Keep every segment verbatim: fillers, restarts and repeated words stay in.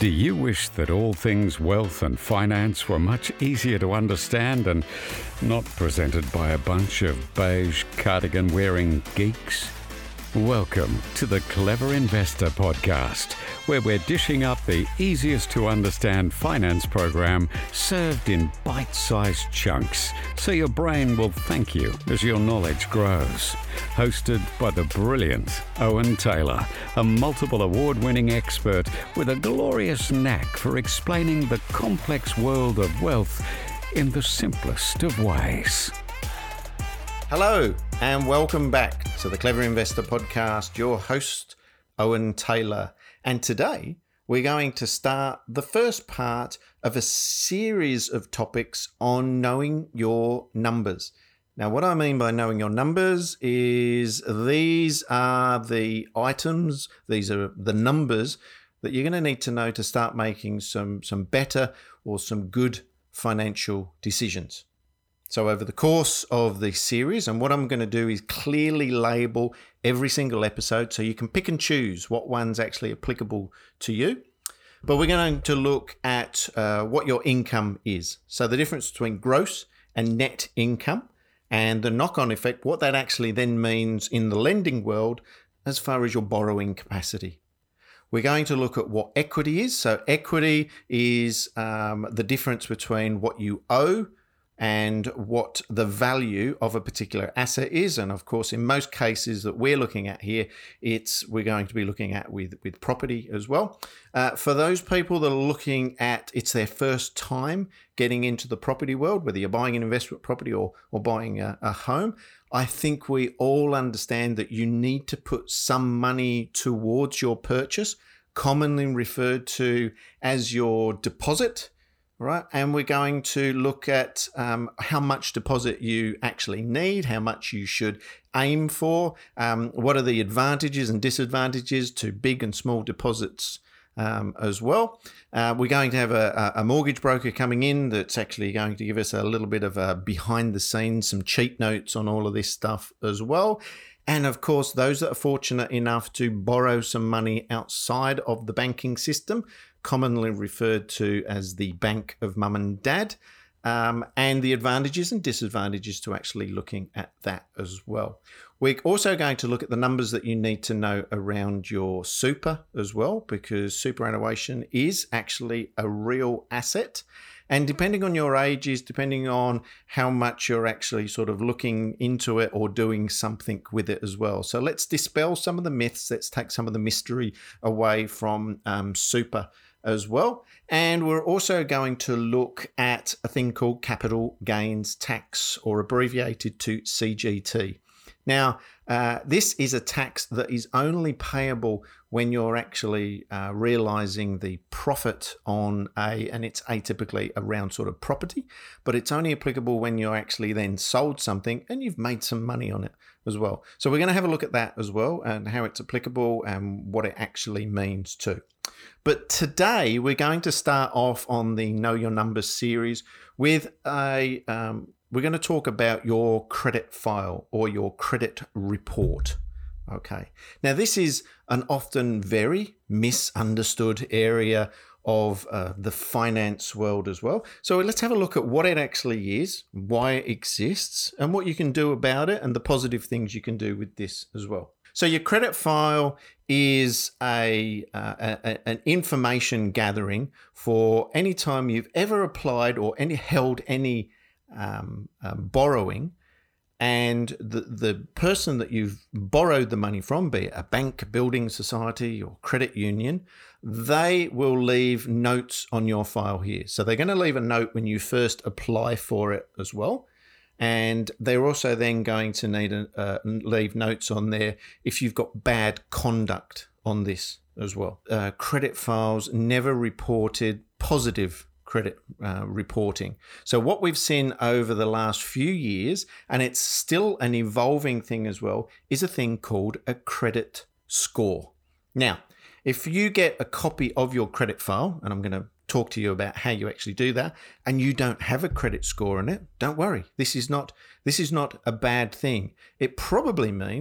Do you wish that all things wealth and finance were much easier to understand and not presented by a bunch of beige cardigan-wearing geeks? Welcome to the Clever Investor Podcast, where we're dishing up the easiest to understand finance program served in bite-sized chunks, so your brain will thank you as your knowledge grows. Hosted by the brilliant Owen Taylor, a multiple award-winning expert with a glorious knack for explaining the complex world of wealth in the simplest of ways. Hello and welcome back to the Clever Investor Podcast, your host, Owen Taylor. And today we're going to start the first part of a series of topics on knowing your numbers. Now, what I mean by knowing your numbers is these are the items, these are the numbers that you're going to need to know to start making some, some better or some good financial decisions. So over the course of the series, and what I'm going to do is clearly label every single episode so you can pick and choose what one's actually applicable to you. But we're going to look at uh, what your income is. So the difference between gross and net income and the knock-on effect, what that actually then means in the lending world as far as your borrowing capacity. We're going to look at what equity is. So equity is um, the difference between what you owe and what the value of a particular asset is. And of course, in most cases that we're looking at here, it's we're going to be looking at with, with property as well. Uh, for those people that are looking at, it's their first time getting into the property world, whether you're buying an investment property or, or buying a, a home, I think we all understand that you need to put some money towards your purchase, commonly referred to as your deposit. Right, and we're going to look at um, how much deposit you actually need, how much you should aim for, um, what are the advantages and disadvantages to big and small deposits um, as well. Uh, we're going to have a, a mortgage broker coming in that's actually going to give us a little bit of a behind the scenes, some cheat notes on all of this stuff as well. And of course, those that are fortunate enough to borrow some money outside of the banking system, commonly referred to as the bank of mum and dad, um, and the advantages and disadvantages to actually looking at that as well. We're also going to look at the numbers that you need to know around your super as well, because superannuation is actually a real asset. And depending on your ages, depending on how much you're actually sort of looking into it or doing something with it as well. So let's dispel some of the myths. Let's take some of the mystery away from um, super as well. And we're also going to look at a thing called capital gains tax, or abbreviated to C G T. Now, uh, this is a tax that is only payable when you're actually uh, realizing the profit on a, and it's atypically around sort of property, but it's only applicable when you're actually then sold something and you've made some money on it as well. So we're going to have a look at that as well and how it's applicable and what it actually means too. But today we're going to start off on the Know Your Numbers series with a, um, we're going to talk about your credit file or your credit report. Okay. Now, this is an often very misunderstood area of uh, the finance world as well. So let's have a look at what it actually is, why it exists, and what you can do about it, and the positive things you can do with this as well. So your credit file is a, uh, a an information gathering for any time you've ever applied or any held any um, um, borrowing, and the the person that you've borrowed the money from, be it a bank, building society, or credit union, they will leave notes on your file here. So they're going to leave a note when you first apply for it as well. And they're also then going to need a, uh, leave notes on there if you've got bad conduct on this as well. Uh, credit files never reported positive credit uh, reporting. So what we've seen over the last few years, and it's still an evolving thing as well, is a thing called a credit score. Now, if you get a copy of your credit file, and I'm going to talk to you about how you actually do that, and you don't have a credit score in it, don't worry. This is not this is not a bad thing. It probably means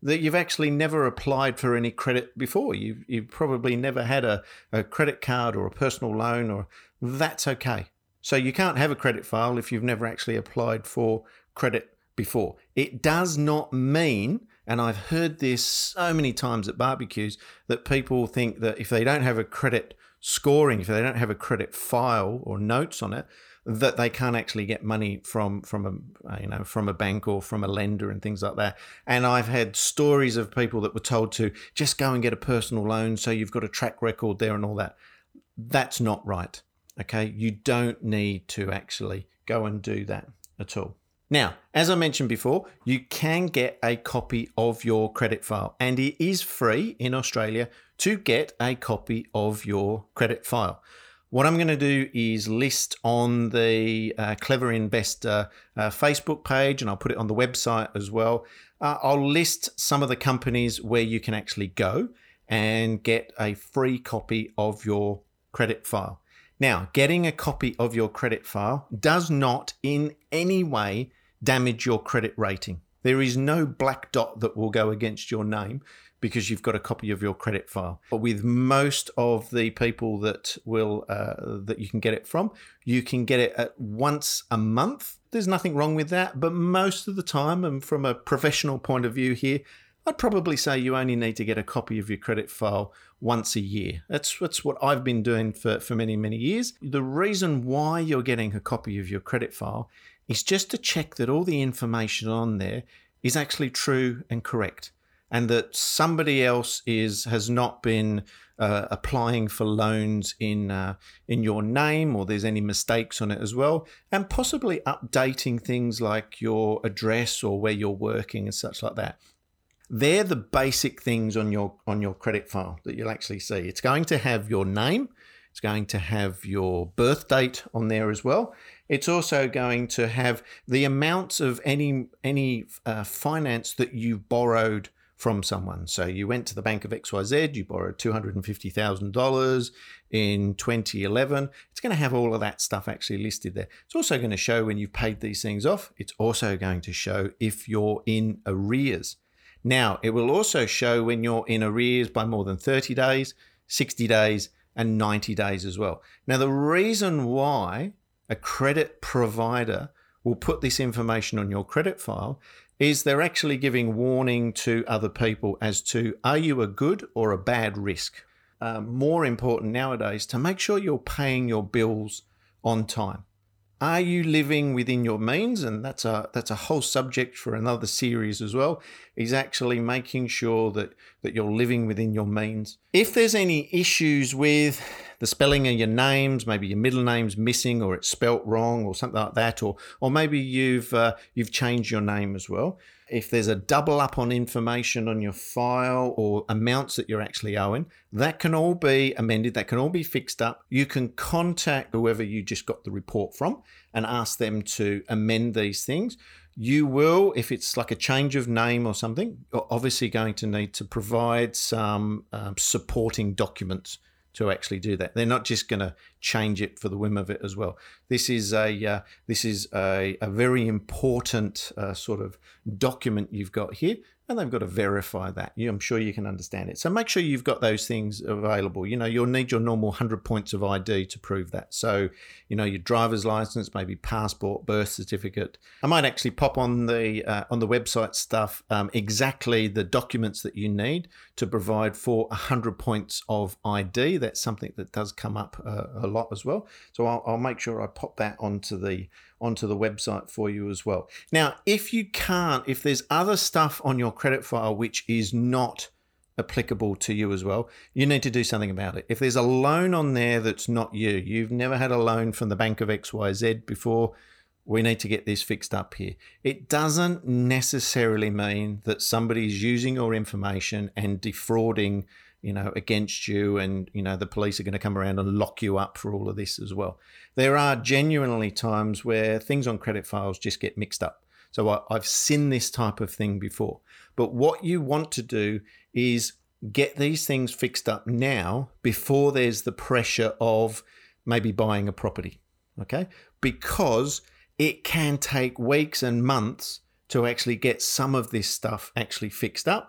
that you've actually never applied for any credit before. You've, you've probably never had a, a credit card or a personal loan, or that's okay. So you can't have a credit file if you've never actually applied for credit before. It does not mean, and I've heard this so many times at barbecues, that people think that if they don't have a credit scoring, if they don't have a credit file or notes on it, that they can't actually get money from from a you know from a bank or from a lender and things like that. And I've had stories of people that were told to just go and get a personal loan so you've got a track record there and all that. That's not right. Okay, you don't need to actually go and do that at all. Now, as I mentioned before, you can get a copy of your credit file, and it is free in Australia to get a copy of your credit file. What I'm going to do is list on the uh, Clever Investor uh, Facebook page, and I'll put it on the website as well. Uh, I'll list some of the companies where you can actually go and get a free copy of your credit file. Now, getting a copy of your credit file does not in any way damage your credit rating. There is no black dot that will go against your name because you've got a copy of your credit file. But with most of the people that will uh, that you can get it from, you can get it at once a month. There's nothing wrong with that, but most of the time, and from a professional point of view here, I'd probably say you only need to get a copy of your credit file once a year. That's, that's what I've been doing for, for many, many years. The reason why you're getting a copy of your credit file is just to check that all the information on there is actually true and correct, and that somebody else is has not been uh, applying for loans in uh, in your name, or there's any mistakes on it as well, and possibly updating things like your address or where you're working and such like that. They're the basic things on your on your credit file that you'll actually see. It's going to have your name. It's going to have your birth date on there as well. It's also going to have the amounts of any any uh, finance that you borrowed from someone. So you went to the Bank of X Y Z, you borrowed two hundred fifty thousand dollars in twenty eleven. It's going to have all of that stuff actually listed there. It's also going to show when you've paid these things off. It's also going to show if you're in arrears. Now, it will also show when you're in arrears by more than thirty days, sixty days, and ninety days as well. Now, the reason why a credit provider will put this information on your credit file is they're actually giving warning to other people as to, are you a good or a bad risk? Uh, more important nowadays, to make sure you're paying your bills on time. Are you living within your means? And that's a that's a whole subject for another series as well, is actually making sure that, that you're living within your means. If there's any issues with the spelling of your names, maybe your middle name's missing or it's spelt wrong or something like that, or or maybe you've uh, you've changed your name as well. If there's a double up on information on your file or amounts that you're actually owing, that can all be amended. That can all be fixed up. You can contact whoever you just got the report from and ask them to amend these things. You will, if it's like a change of name or something, you're obviously going to need to provide some um, supporting documents to actually do that. They're not just going to change it for the whim of it as well. This is a uh, this is a, a very important uh, sort of document you've got here, and they've got to verify that. You, I'm sure you can understand it. So make sure you've got those things available. You know, you'll need your normal one hundred points of I D to prove that. So, you know, your driver's license, maybe passport, birth certificate. I might actually pop on the uh, on the website stuff um, exactly the documents that you need to provide for one hundred points of I D. That's something that does come up uh, a lot as well. So I'll, I'll make sure I pop that onto the onto the website for you as well. Now, if you can't, if there's other stuff on your credit file which is not applicable to you as well, you need to do something about it. If there's a loan on there that's not you, you've never had a loan from the Bank of X Y Z before, we need to get this fixed up here. It doesn't necessarily mean that somebody's using your information and defrauding, you know, against you, and, you know, the police are going to come around and lock you up for all of this as well. There are genuinely times where things on credit files just get mixed up. So I, I've seen this type of thing before. But what you want to do is get these things fixed up now before there's the pressure of maybe buying a property, okay? Because it can take weeks and months to actually get some of this stuff actually fixed up.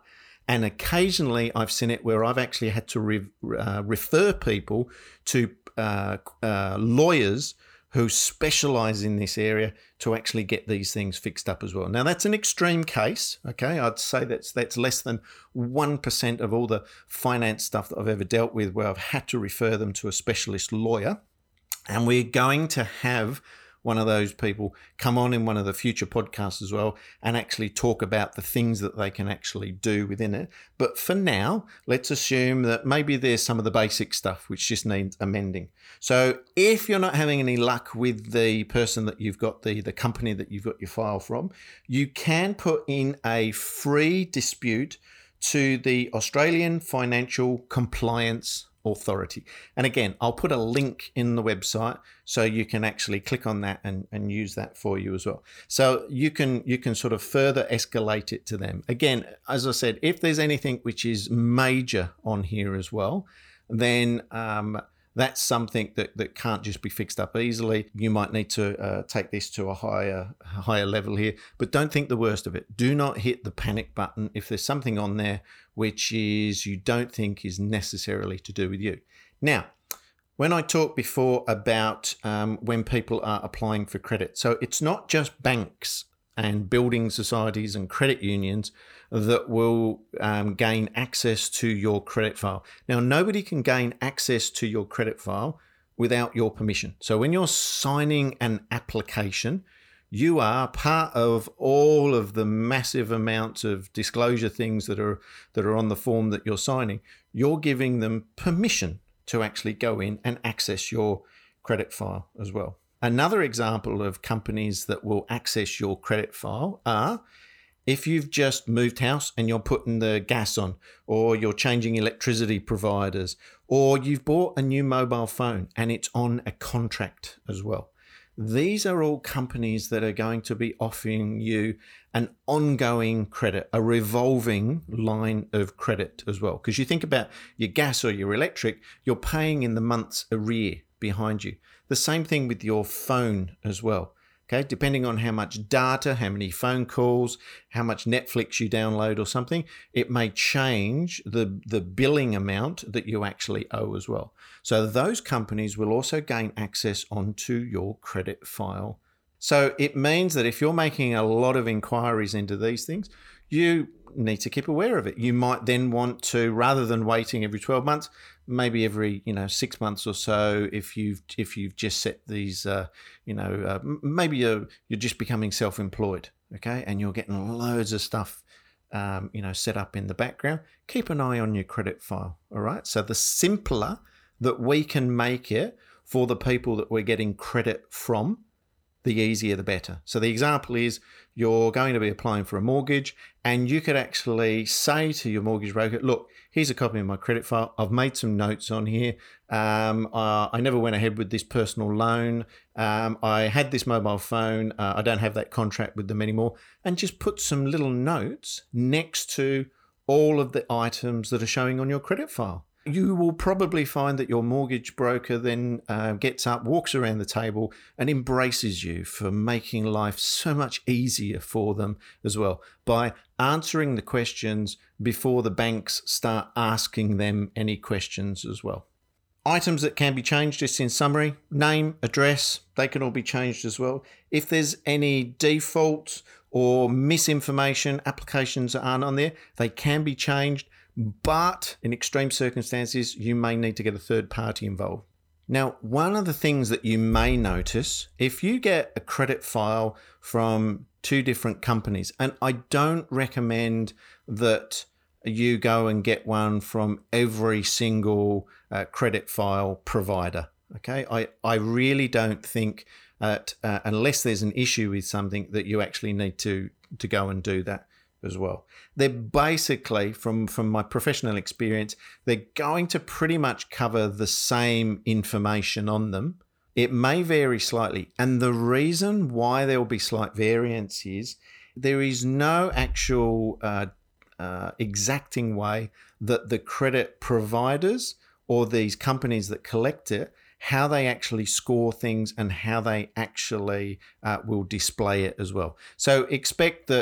And occasionally I've seen it where I've actually had to re- uh, refer people to uh, uh, lawyers who specialize in this area to actually get these things fixed up as well. Now, that's an extreme case, okay? I'd say that's that's less than one percent of all the finance stuff that I've ever dealt with where I've had to refer them to a specialist lawyer. And we're going to have one of those people come on in one of the future podcasts as well and actually talk about the things that they can actually do within it. But for now, let's assume that maybe there's some of the basic stuff which just needs amending. So if you're not having any luck with the person that you've got, the, the company that you've got your file from, you can put in a free dispute to the Australian Financial Compliance Authority. And again, I'll put a link in the website so you can actually click on that and, and use that for you as well. So you can you can sort of further escalate it to them. Again, as I said, if there's anything which is major on here as well, then um, that's something that, that can't just be fixed up easily. You might need to uh, take this to a higher higher level here, but don't think the worst of it. Do not hit the panic button if there's something on there which is you don't think is necessarily to do with you. Now, when I talked before about um, when people are applying for credit, so it's not just banks and building societies and credit unions that will um, gain access to your credit file. Now, nobody can gain access to your credit file without your permission. So when you're signing an application, you are part of all of the massive amounts of disclosure things that are that are on the form that you're signing. You're giving them permission to actually go in and access your credit file as well. Another example of companies that will access your credit file are if you've just moved house and you're putting the gas on, or you're changing electricity providers, or you've bought a new mobile phone and it's on a contract as well. These are all companies that are going to be offering you an ongoing credit, a revolving line of credit as well. Because you think about your gas or your electric, you're paying in the month's arrear behind you. The same thing with your phone as well. Okay, depending on how much data, how many phone calls, how much Netflix you download or something, it may change the, the billing amount that you actually owe as well. So those companies will also gain access onto your credit file. So it means that if you're making a lot of inquiries into these things, you need to keep aware of it. You might then want to, rather than waiting every twelve months, maybe every, you know, six months or so, if you've if you've just set these, uh, you know, uh, maybe you're, you're just becoming self-employed, okay, and you're getting loads of stuff, um, you know, set up in the background, keep an eye on your credit file, all right? So the simpler that we can make it for the people that we're getting credit from, the easier the better. So the example is you're going to be applying for a mortgage and you could actually say to your mortgage broker, look, here's a copy of my credit file. I've made some notes on here. Um, uh, I never went ahead with this personal loan. Um, I had this mobile phone. Uh, I don't have that contract with them anymore. And just put some little notes next to all of the items that are showing on your credit file. You will probably find that your mortgage broker then uh, gets up, walks around the table and embraces you for making life so much easier for them as well by answering the questions before the banks start asking them any questions as well. Items that can be changed, just in summary, name, address, they can all be changed as well. If there's any default or misinformation, applications that aren't on there, they can be changed. But in extreme circumstances, you may need to get a third party involved. Now, one of the things that you may notice, if you get a credit file from two different companies, and I don't recommend that you go and get one from every single uh, credit file provider, okay? I, I really don't think that uh, unless there's an issue with something that you actually need to, to go and do that as well. They're basically, from, from my professional experience, they're going to pretty much cover the same information on them. It may vary slightly. And the reason why there will be slight variance is there is no actual uh, uh, exacting way that the credit providers or these companies that collect it, how they actually score things and how they actually uh, will display it as well. So expect that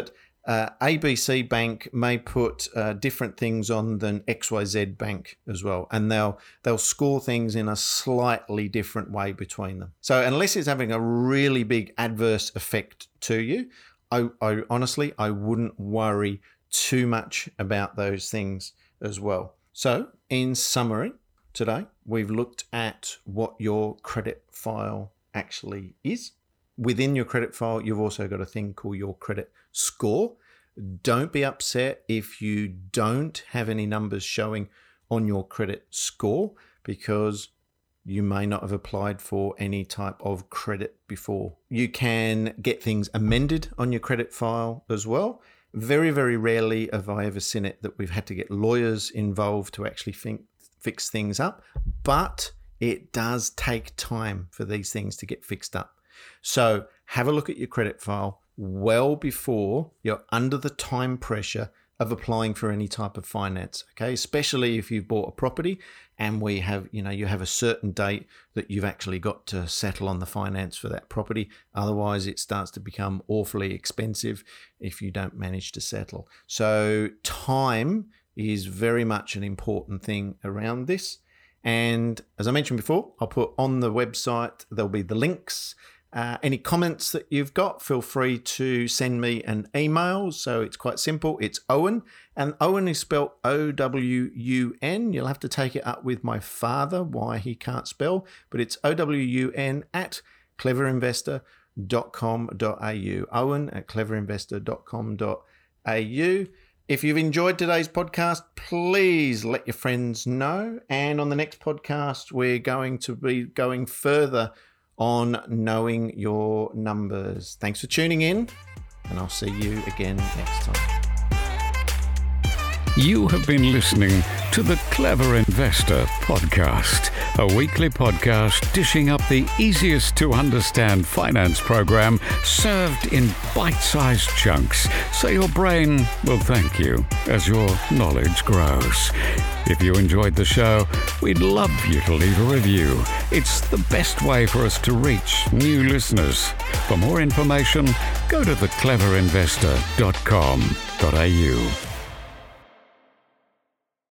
uh, A B C Bank may put uh, different things on than X Y Z Bank as well, and they'll they'll score things in a slightly different way between them. So unless it's having a really big adverse effect to you, I, I honestly I wouldn't worry too much about those things as well. So in summary, today we've looked at what your credit file actually is. Within your credit file, you've also got a thing called your credit score. Don't be upset if you don't have any numbers showing on your credit score, because you may not have applied for any type of credit before. You can get things amended on your credit file as well. Very, very rarely have I ever seen it that we've had to get lawyers involved to actually think, fix things up, but it does take time for these things to get fixed up. So have a look at your credit file well before you're under the time pressure of applying for any type of finance, okay? Especially if you've bought a property and we have, you know, you have a certain date that you've actually got to settle on the finance for that property. Otherwise, it starts to become awfully expensive if you don't manage to settle. So time is very much an important thing around this. And as I mentioned before, I'll put on the website, there'll be the links. Uh, any comments that you've got, feel free to send me an email. So it's quite simple. It's Owen, and Owen is spelled O W U N. You'll have to take it up with my father, why he can't spell, but it's O W U N at clever investor dot com dot a u. Owen at clever investor dot com dot a u. If you've enjoyed today's podcast, please let your friends know. And on the next podcast, we're going to be going further on knowing your numbers. Thanks for tuning in, and I'll see you again next time. You have been listening to the Clever Investor Podcast, a weekly podcast dishing up the easiest to understand finance program served in bite-sized chunks, so your brain will thank you as your knowledge grows. If you enjoyed the show, we'd love you to leave a review. It's the best way for us to reach new listeners. For more information, go to the clever investor dot com dot a u.